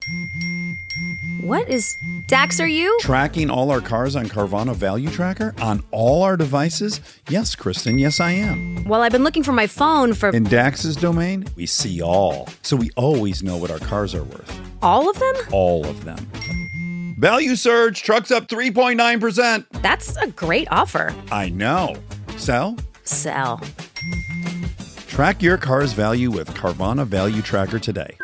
What is... Dax, are you? Tracking all our cars on Carvana Value Tracker on all our devices? Yes, Kristen, yes, I am. Well, I've been looking for my phone for... In Dax's domain, we see all. So we always know what our cars are worth. All of them? All of them. Value surge, trucks up 3.9%. That's a great offer. I know. Sell? Sell. Track your car's value with Carvana Value Tracker today.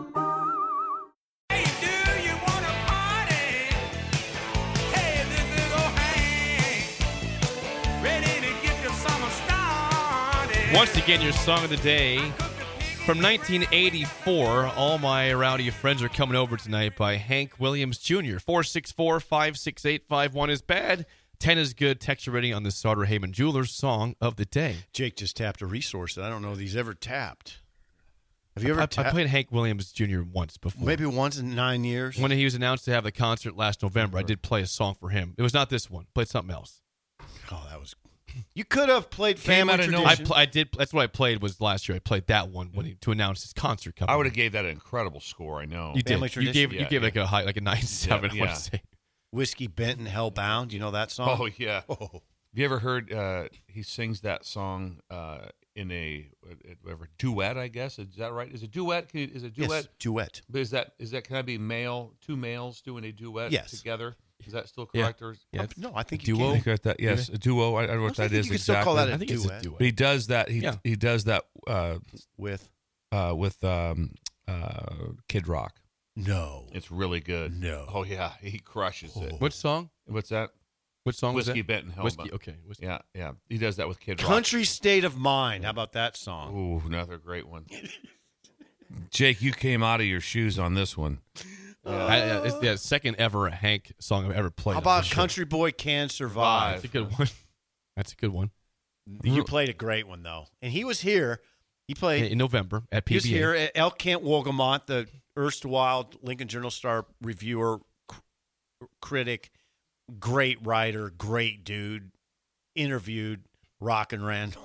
Once again, your song of the day from 1984. All my rowdy friends are coming over tonight by Hank Williams Jr. 464-568-51 is bad. 10 is good. Text your rating on the Sauter Heyman Jewelers song of the day. Jake just tapped a resource that I don't know if he's ever tapped. Have you ever tapped? I played Hank Williams Jr. once before. Maybe once in 9 years. When he was announced to have the concert last November, I did play a song for him. It was not this one. Played something else. Oh, that was... You could have played Came Family out of nowhere. Tradition. I did. That's what I played was last year. I played that one to announce his concert coming. I would have gave that an incredible score. I know. You Family did. You Tradition? gave like a high, like a 9.7. I want Yeah. to say. Whiskey Benton, Hellbound. You know that song? Oh yeah. Oh. Have you ever heard? He sings that song in a whatever duet. I guess is that right? Is it duet? Is it duet? Yes, duet. But is that can I be male? Two males doing a duet Yes. together? Is that still Yeah. correct? Or Yeah. No, I think Duo? you I can. think that yes, a duo. I don't know what I that think is you can still exactly. call that I think it's a duet. duet. But he does that. He does that With? with Kid Rock. No. It's really good. No. Oh yeah, he crushes it. What song? What's that? What song was Whiskey that? Benton Hellbound. Whiskey. Okay. Whiskey. Yeah. He does that with Kid Rock. Country State of Mind. How about that song? Ooh, another great one. Jake, you came out of your shoes on this one. It's the second ever Hank song I've ever played. How on about this show. Country Boy Can Survive? That's a good one. That's a good one. You played a great one, though. And he was here. He played In November at PBA. He was here at Elk Kent Wolgamont, the erstwhile Lincoln Journal-Star reviewer, critic, great writer, great dude, interviewed Rock and Randall.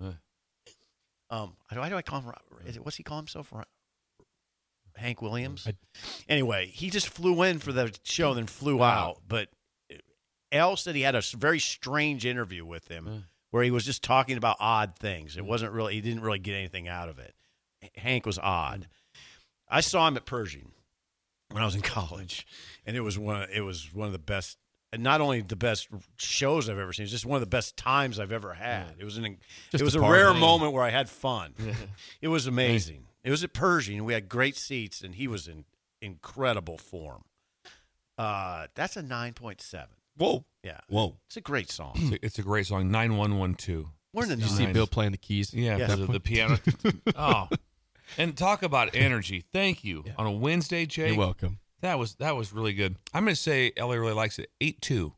Why do I call him? What's he call himself? Hank Williams? Anyway, he just flew in for the show and then flew out. But Al said he had a very strange interview with him where he was just talking about odd things. It wasn't really, he didn't really get anything out of it. Hank was odd. I saw him at Pershing when I was in college, and it was one of the best, and not only the best shows I've ever seen, it's just one of the best times I've ever had. It was a rare moment where I had fun. It was amazing. It was at Pershing, and we had great seats, and he was in incredible form. That's a 9.7. Whoa. Yeah. Whoa. It's a great song. It's a great song. 9112. We're in the Did you see Bill playing the keys? Yeah, Yes. because of the piano. Oh, and talk about energy. Thank you on a Wednesday, Jake. You're welcome. That was really good. I'm going to say Ellie really likes it. 8-2.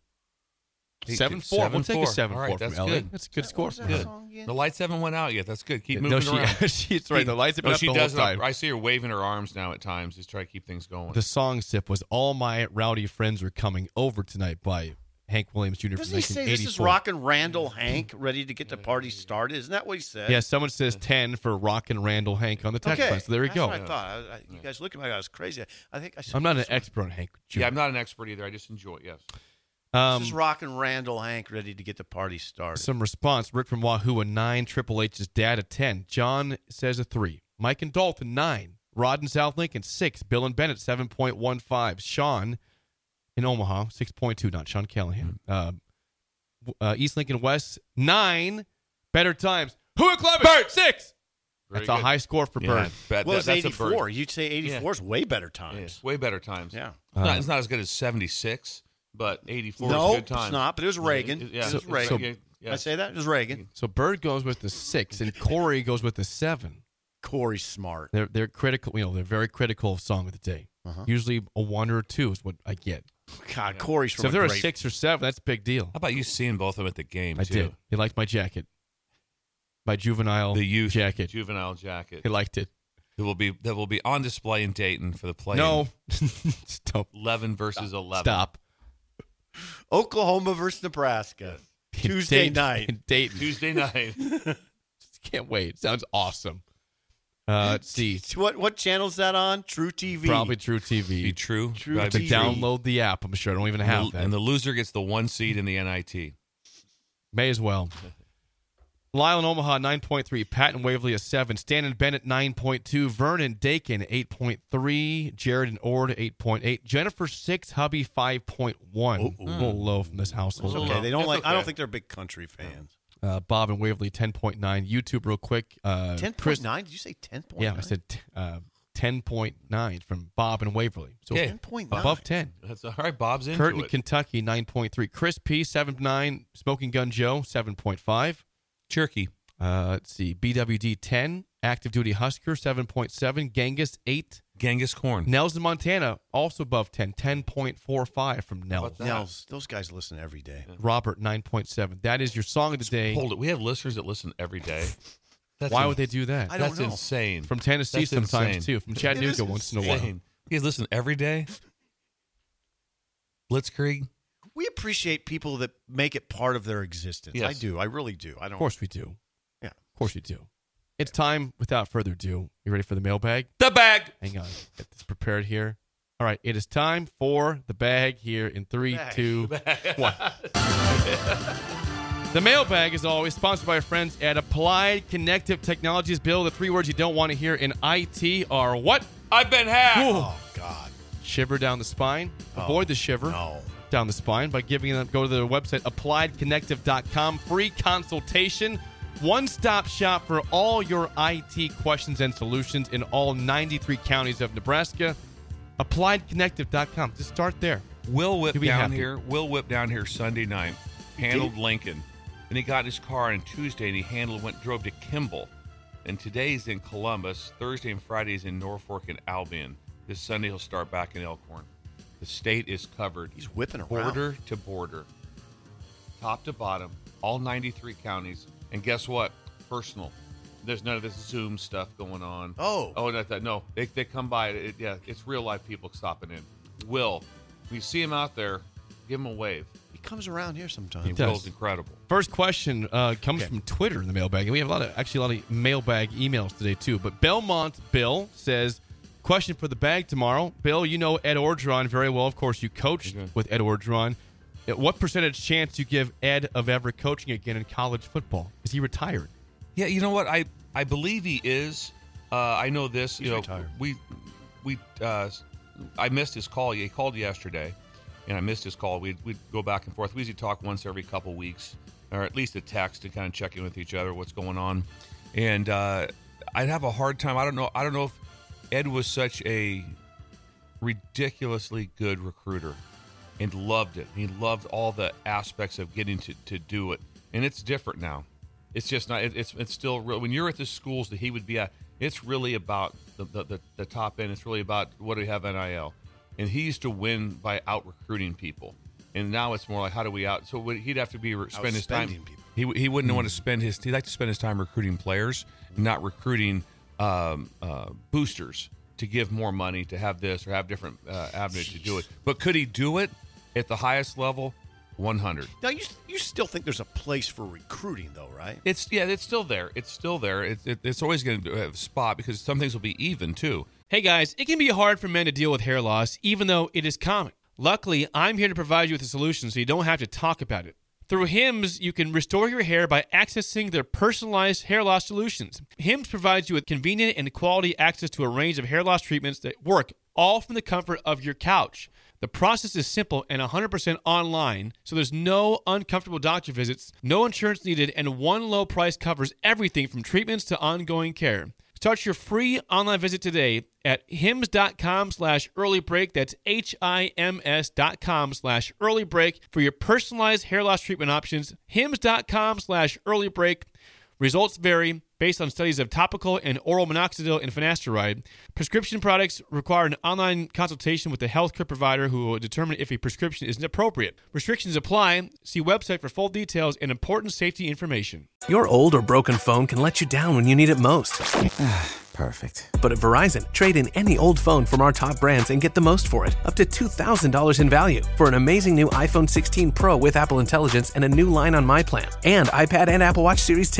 7-4. We'll take a 7-4 All right, from that's Ellie. good. That's a good score. Good. The lights haven't went out yet. That's good. Keep No, moving around. she's right. The lights have been No, up she the whole does. time. I see her waving her arms now at times. Just try to keep things going. The song sip was All My Rowdy Friends Are Coming Over Tonight by Hank Williams Jr. Doesn't from he say 1984. this is Rockin' Randall Hank ready to get the party started? Isn't that what he said? Yeah, someone says 10 for Rockin' Randall Hank on the text line. So there you that's go. What I thought. You guys look at me like I was crazy. I think I said I'm not an this one. expert on Hank Jr. Yeah, I'm not an expert either. I just enjoy it. Yes. This is Rockin' Randall Hank ready to get the party started. Some response. Rick from Wahoo, a 9. Triple H's dad, a 10. John says a 3. Mike and Dalton, 9. Rod in South Lincoln, 6. Bill and Bennett, 7.15. Sean in Omaha, 6.2. Not Sean Callahan. East Lincoln West, 9. Better Times. Who at Club? Bird, 6. Very That's a good. high score for Bird. Well, it's that's a bird. 84. You'd say 84 is way better Yeah, times. way better times. Yeah. It's not as good as 76, but 84 No, is good times. it's not, but it was Reagan. Yeah, It was Reagan. okay, yeah. I say that? It was Reagan. So Bird goes with the 6, and Corey goes with the 7. Corey's smart. They're critical. They're very critical of song of the day. Usually a 1 or a 2 is what I get. God, Corey's from So if they're a a great... 6 or 7, that's a big deal. How about you seeing both of them at the game, I too? did. He liked my jacket. My juvenile The youth jacket. juvenile jacket. He liked it. That will be on display in Dayton for the play. No. Stop. 11 versus 11. Stop. Oklahoma versus Nebraska. Tuesday Dayton- night. in Dayton. Tuesday night. Can't wait. Sounds awesome. Let's see. What channel's that on? True TV. Probably True TV. Be true. True Gotta To be TV. download the app. I'm sure I don't even have that. And the loser gets the 1 seed in the NIT. May as well. Lyle in Omaha, 9.3. Pat and Waverly, a 7. Stan and Bennett, 9.2. Vernon Dakin, 8.3. Jared and Ord, 8.8. Jennifer, 6. Hubby, 5.1. A little low from this household. Okay, they don't That's like. I don't okay. think they're big country fans. Bob and Waverly, 10.9. YouTube, real quick. 10.9? Did you say 10.9? Yeah, I said 10.9 from Bob and Waverly. So Okay. 10.9. above 10. That's all right. Bob's into Curtin, it. Kentucky, 9.3. Chris P, 7.9. Smoking Gun Joe, 7.5. Cherokee. Let's see. BWD, 10. Active Duty Husker, 7.7. Genghis, 8. Genghis Corn. Nels in Montana, also above 10. 10.45 from Nels. Nels, those guys listen every day. Robert, 9.7. That is your song of the day. Hold it. We have listeners that listen every day. Why would they do that? I don't That's know. insane. From Tennessee That's sometimes, insane. too. From Chattanooga once in a while. Insane. You guys listen every day? Blitzkrieg? We appreciate people that make it part of their existence. Yes. I do. I really do. I don't. Of course we do. Yeah. Of course we do. It's time, without further ado. You ready for the mailbag? The bag. Hang on. Get this prepared here. All right. It is time for the bag here in 3, 2, 1. The mailbag is always sponsored by our friends at Applied Connective Technologies. Bill, the 3 words you don't want to hear in IT are what? I've been hacked. Oh God. Shiver down the spine. Avoid the shiver No. down the spine by giving them, go to their website, appliedconnective.com. Free consultation. One-stop shop for all your IT questions and solutions in all 93 counties of Nebraska. Appliedconnective.com. Just start there. Will Whip You'll be down happy. here. Will Whip down here Sunday night. Handled Lincoln. Then he got in his car on Tuesday and he drove to Kimball. And today's in Columbus. Thursday and Friday is in Norfolk and Albion. This Sunday he'll start back in Elkhorn. The state is covered. He's whipping around. Border to border. Top to bottom. All 93 counties. And guess what? Personal. There's none of this Zoom stuff going on. Oh. No. They come by. It's real life people stopping in. Will, when you see him out there, give him a wave. He comes around here sometimes. does. Will's incredible. First question comes from Twitter in the mailbag. And we have a lot of mailbag emails today, too. But Belmont Bill says, question for the bag tomorrow. Bill, you know Ed Orgeron very well. Of course, you coached with Ed Orgeron. What percentage chance you give Ed of ever coaching again in college football? Is he retired? Yeah, you know what? I believe he is. I know this. He's retired. I missed his call. He called yesterday, and I missed his call. We'd go back and forth. We usually talk once every couple weeks, or at least a text to kind of check in with each other, what's going on. And I'd have a hard time. I don't know if Ed was such a ridiculously good recruiter and loved it. He loved all the aspects of getting to do it. And it's different now. It's just not. It's still real. When you're at the schools that he would be at, it's really about the top end. It's really about what do we have NIL, and he used to win by out recruiting people. And now it's more like how do we out? So he'd have to be spend his time. Outspending people. He wouldn't want to spend his. He'd like to spend his time recruiting players, not recruiting boosters to give more money to have this or have different avenues to do it. But could he do it at the highest level? 100. Now you still think there's a place for recruiting, though, right? It's still there. It's still there. It's always going to have a spot because some things will be even too. Hey guys, it can be hard for men to deal with hair loss, even though it is common. Luckily, I'm here to provide you with a solution so you don't have to talk about it. Through Hims, you can restore your hair by accessing their personalized hair loss solutions. Hims provides you with convenient and quality access to a range of hair loss treatments that work all from the comfort of your couch. The process is simple and 100% online, so there's no uncomfortable doctor visits, no insurance needed, and one low price covers everything from treatments to ongoing care. Start your free online visit today at hims.com/earlybreak. That's HIMS.com/earlybreak for your personalized hair loss treatment options. hims.com/earlybreak. Results vary based on studies of topical and oral minoxidil and finasteride. Prescription products require an online consultation with a healthcare provider who will determine if a prescription is appropriate. Restrictions apply. See website for full details and important safety information. Your old or broken phone can let you down when you need it most. Perfect. But at Verizon, trade in any old phone from our top brands and get the most for it, up to $2,000 in value. For an amazing new iPhone 16 Pro with Apple Intelligence and a new line on My Plan, and iPad and Apple Watch Series 10.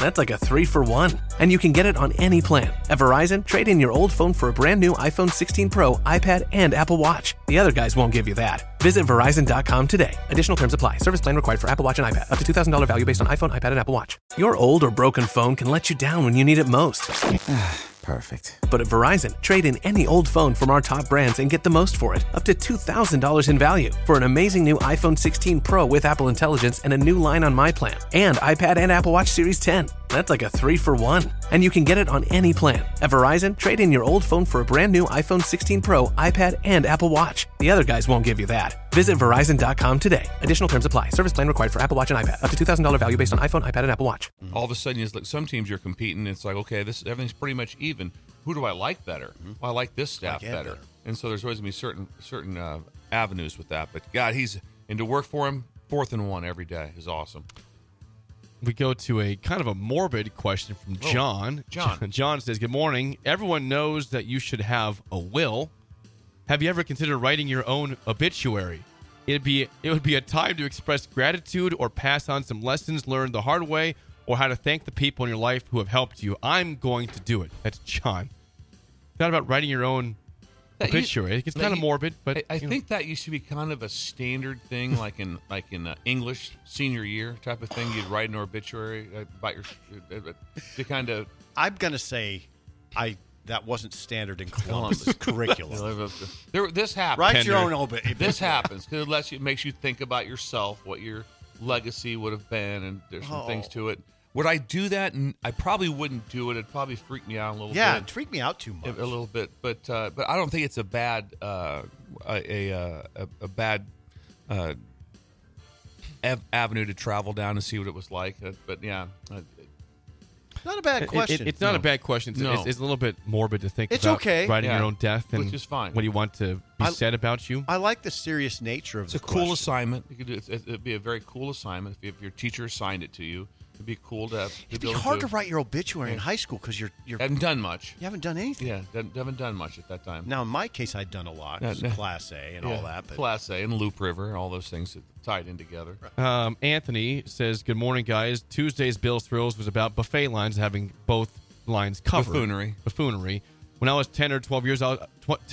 That's like a 3-for-1. And you can get it on any plan. At Verizon, trade in your old phone for a brand new iPhone 16 Pro, iPad, and Apple Watch. The other guys won't give you that. Visit Verizon.com today. Additional terms apply. Service plan required for Apple Watch and iPad. Up to $2,000 value based on iPhone, iPad, and Apple Watch. Your old or broken phone can let you down when you need it most. Perfect. But at Verizon, trade in any old phone from our top brands and get the most for it, up to $2,000 in value, for an amazing new iPhone 16 Pro with Apple Intelligence and a new line on My Plan, and iPad and Apple Watch Series 10. That's like a 3-for-1. And you can get it on any plan. At Verizon, trade in your old phone for a brand new iPhone 16 Pro, iPad, and Apple Watch. The other guys won't give you that. Visit Verizon.com today. Additional terms apply. Service plan required for Apple Watch and iPad. Up to $2,000 value based on iPhone, iPad, and Apple Watch. All of a sudden, it's like some teams you're competing. It's like, okay, everything's pretty much even. Who do I like better? Well, I like this staff better. And so there's always going to be certain avenues with that. But God, and to work for him, 4th and 1 every day is awesome. We go to a kind of a morbid question from John. John says, good morning. Everyone knows that you should have a will. Have you ever considered writing your own obituary? It would be a time to express gratitude or pass on some lessons learned the hard way, or how to thank the people in your life who have helped you. I'm going to do it. That's John. Thought about writing your own obituary. It's kind of morbid, but I think that used to be kind of a standard thing, like in English senior year type of thing. You'd write an obituary about your to kind of. I'm gonna say, that wasn't standard in Columbus curriculum. This happens. Write your own obituary. This happens because it makes you think about yourself, what your legacy would have been, and there's some things to it. Would I do that? I probably wouldn't do it. It'd probably freak me out a little bit. Yeah, it'd freak me out too much. A little bit, but I don't think it's a bad avenue to travel down and see what it was like. But yeah. Not a bad question. It's not a bad question. It's a little bit morbid to think about writing your own death and which is fine. What do you want to be said about you. I like the serious nature of it's a cool assignment. You could do it'd be a very cool assignment if your teacher assigned it to you. It'd be cool to have. It'd be hard to write your obituary in high school because you haven't done much. You haven't done anything. Yeah, haven't done much at that time. Now, in my case, I'd done a lot. Class A and all that. But. Class A and Loop River and all those things tied in together. Anthony says, good morning, guys. Tuesday's Bill's Thrills was about buffet lines having both lines covered. Buffoonery. When I was 10 or 12 years old,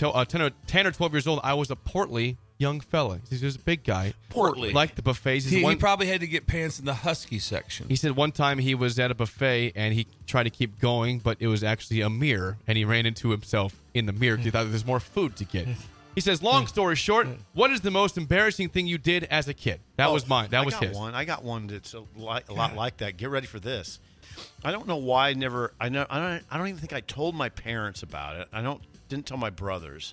I was a portly young fella. He was a big guy. Portly. Liked the buffets. He probably had to get pants in the husky section. He said one time he was at a buffet and he tried to keep going, but it was actually a mirror, and he ran into himself in the mirror because he thought there was more food to get. He says, long story short, what is the most embarrassing thing you did as a kid? That was mine. That was his. I got one that's a lot like that. Get ready for this. I don't know why I don't even think I told my parents about it. Didn't tell my brothers.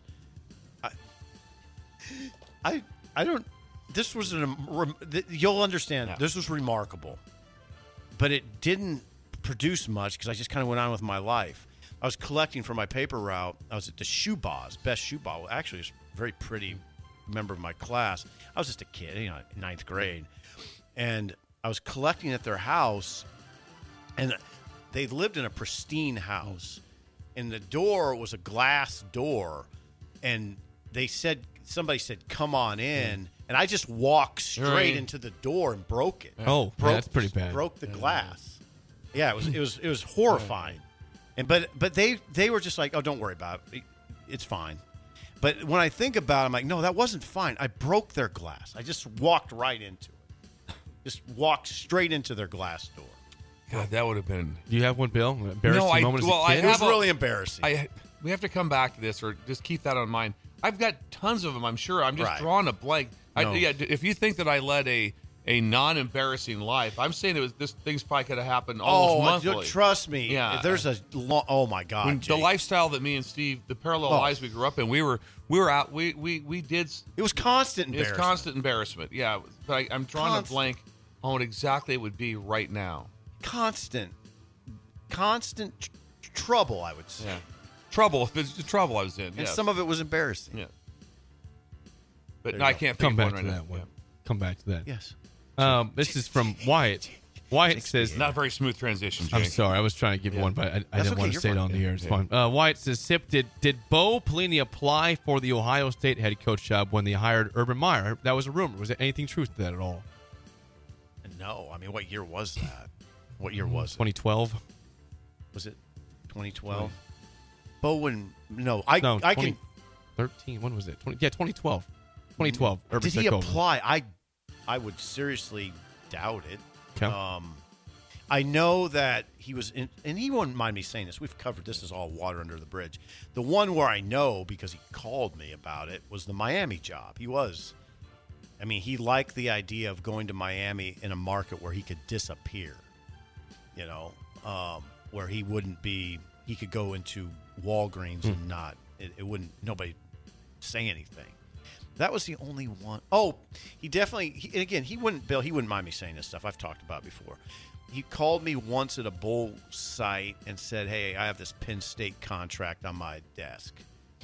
I don't. This was you'll understand. Yeah. This was remarkable, but it didn't produce much because I just kind of went on with my life. I was collecting for my paper route. I was at the Shoe Boss, best Shoe Boss. Actually, it was a very pretty member of my class. I was just a kid, ninth grade, and I was collecting at their house, and they lived in a pristine house, and the door was a glass door, and somebody said, "Come on in," and I just walked straight into the door and broke it. Oh, that's pretty bad. Broke the glass. Yeah, it was horrifying. And but they were just like, "Oh, don't worry about it. It's fine." But when I think about it, I'm like, "No, that wasn't fine. I broke their glass. I just walked right into it. Just walked straight into their glass door." God, that would have been. Do you have one, Bill? Embarrassing moment as a kid? It was really embarrassing. We have to come back to this, or just keep that on mind. I've got tons of them, I'm sure. I'm just drawing a blank. No. If you think that I led a non-embarrassing life, I'm saying this thing's probably could have happened almost monthly. Trust me. Yeah. There's oh my God. The lifestyle that me and Steve, the parallel lives we grew up in, we were out. We did. It was constant embarrassment. It's constant embarrassment. Yeah. But I'm drawing a blank on what exactly it would be right now. Constant trouble, I would say. Yeah. Trouble. It's the trouble I was in. And some of it was embarrassing. Yeah. But I can't think of one right now. Yeah. Come back to that. Yes. This is from Wyatt. Wyatt says... Not a very smooth transition, Jake. I'm sorry. I was trying to give you one, but I didn't want to say it on the air. It's fine. Wyatt says, Sip, did Bo Pelini apply for the Ohio State head coach job when they hired Urban Meyer? That was a rumor. Was there anything truth to that at all? No. I mean, what year was that? What year was it? 2012. Was it 2012? Bowen, no, I can. 2013. When was it? 2012. 2012. Urban Did he Sekover. apply? I would seriously doubt it. Okay. I know that he was in, and he won't mind me saying this. We've covered this as all water under the bridge. The one where I know because he called me about it was the Miami job. He liked the idea of going to Miami in a market where he could disappear. Where he wouldn't be. He could go into Walgreens and not. It wouldn't. Nobody say anything. That was the only one. Oh, he definitely. And again, he wouldn't. Bill, he wouldn't mind me saying this stuff. I've talked about it before. He called me once at a bull site and said, "Hey, I have this Penn State contract on my desk."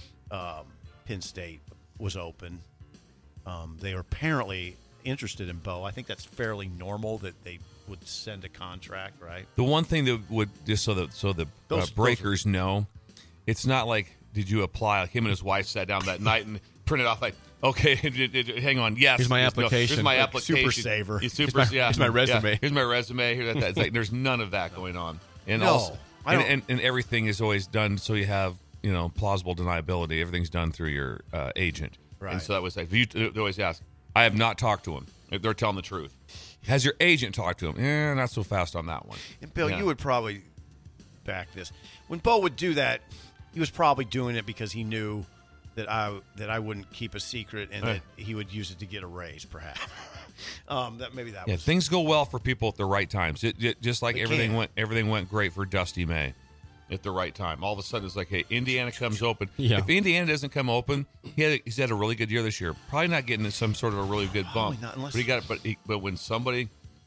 Penn State was open. They were apparently interested in Bo. I think that's fairly normal that they would send a contract, right? The one thing that would just so the breakers know, it's not like did you apply? Like him and his wife sat down that night and printed off like, okay, hang on, yes, here's my application. Here's my application. Super saver. Here's here's my resume. Yeah, here's my resume. It's like there's none of that going on. And No, also, I don't- and everything is always done so you have plausible deniability. Everything's done through your agent. Right. And so that was like they always ask. I have not talked to him. They're telling the truth. Has your agent talked to him? Not so fast on that one. And Bill, Yeah. you would probably back this. When Bo would do that, he was probably doing it because he knew that I wouldn't keep a secret and that he would use it to get a raise, perhaps. That was. Things go well for people at the right times. It just like They everything went great for Dusty May at the right time. All of a sudden, it's like, hey, Indiana comes open. Yeah. If Indiana doesn't come open, he's had a really good year this year. Probably not getting some sort of a really good bump. Probably not unless- But he got it. But when somebody,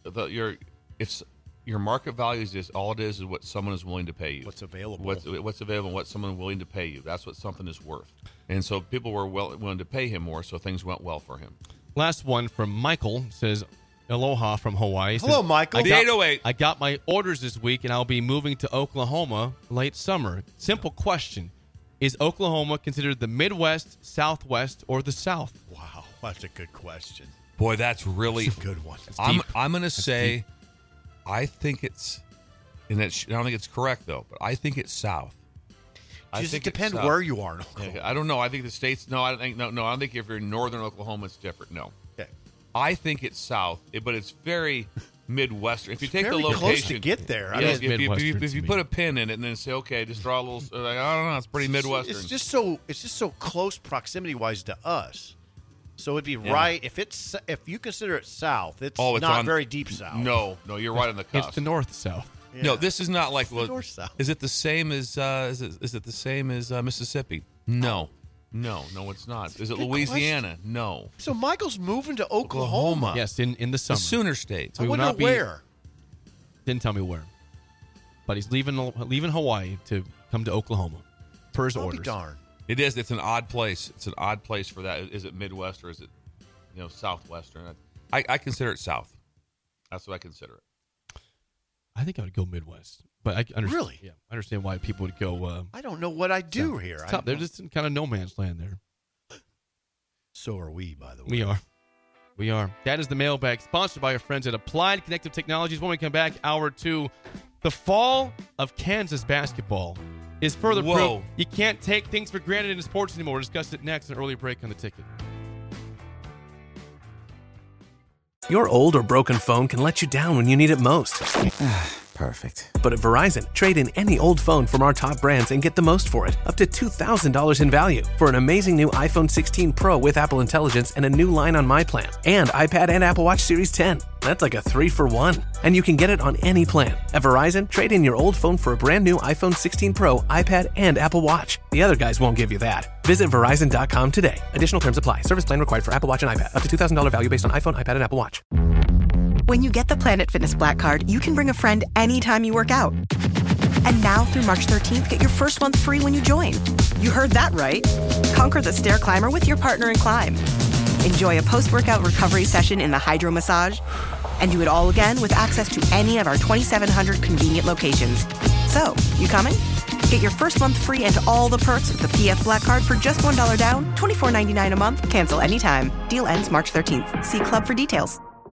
if your market value is all it is what someone is willing to pay you. What's available. What's available, what someone is willing to pay you. That's what something is worth. And so people were willing to pay him more, so things went well for him. Last one from Michael says, aloha from Hawaii. Hello, Says, Michael. The 808. I got my orders this week, and I'll be moving to Oklahoma late summer. Simple question. Is Oklahoma considered the Midwest, Southwest, or the South? Wow, that's a good question. Boy, that's really That's a good one. I'm going to say, I think it's, I don't think it's correct though, but I think it's south. Does it it's depend south. where you are in Oklahoma? Yeah, I don't know. I think the states. No, I don't think. No. I don't think if you're in northern Oklahoma, it's different. No, Okay. I think it's south, but it's very Midwestern. If you take Very the location, close to get there. I Yeah, mean, Midwestern if to you me. put a pin in it and then say, okay, just draw a little. Like, I don't know. It's pretty Midwestern. It's just so close proximity wise to us. So it'd be right if you consider it south. It's Oh, it's not on- very deep south. No, you're right on the cusp. It's the North-South. Yeah. No, this is not like. the north-south. Is it the same as? Is it the same as Mississippi? No, it's not. Is it Good Louisiana? No. So Michael's moving to Oklahoma. Yes, in the The summer. Sooner State. I we will wonder not be- where. Didn't tell me where. But he's leaving Hawaii to come to Oklahoma for his I'll be orders. darned. It is. It's an odd place. It's an odd place for that. Is it Midwest or is it, Southwestern? I consider it South. That's what I consider it. I think I would go Midwest. But I understand. Really? Yeah, I understand why people would go. I don't know what I do here. I They're don't- just in kind of no man's land there. So are we, by the way. We are. That is the mailbag, sponsored by our friends at Applied Connective Technologies. When we come back, hour 2, the fall of Kansas basketball is further Whoa. proof you can't take things for granted in sports anymore. We'll discuss it next, an early break on the ticket. Your old or broken phone can let you down when you need it most. Perfect. But at Verizon, trade in any old phone from our top brands and get the most for it, up to $2,000 in value. For an amazing new iPhone 16 Pro with Apple Intelligence and a new line on My Plan. And iPad and Apple Watch Series 10. That's like a 3-for-1. And you can get it on any plan. At Verizon, trade in your old phone for a brand new iPhone 16 Pro, iPad, and Apple Watch. The other guys won't give you that. Visit Verizon.com today. Additional terms apply. Service plan required for Apple Watch and iPad. Up to $2,000 value based on iPhone, iPad, and Apple Watch. When you get the Planet Fitness Black Card, you can bring a friend anytime you work out. And now through March 13th, get your first month free when you join. You heard that right. Conquer the stair climber with your partner in climb. Enjoy a post-workout recovery session in the Hydro Massage. And do it all again with access to any of our 2,700 convenient locations. So, you coming? Get your first month free and all the perks with the PF Black Card for just $1 down, $24.99 a month. Cancel anytime. Deal ends March 13th. See Club for details.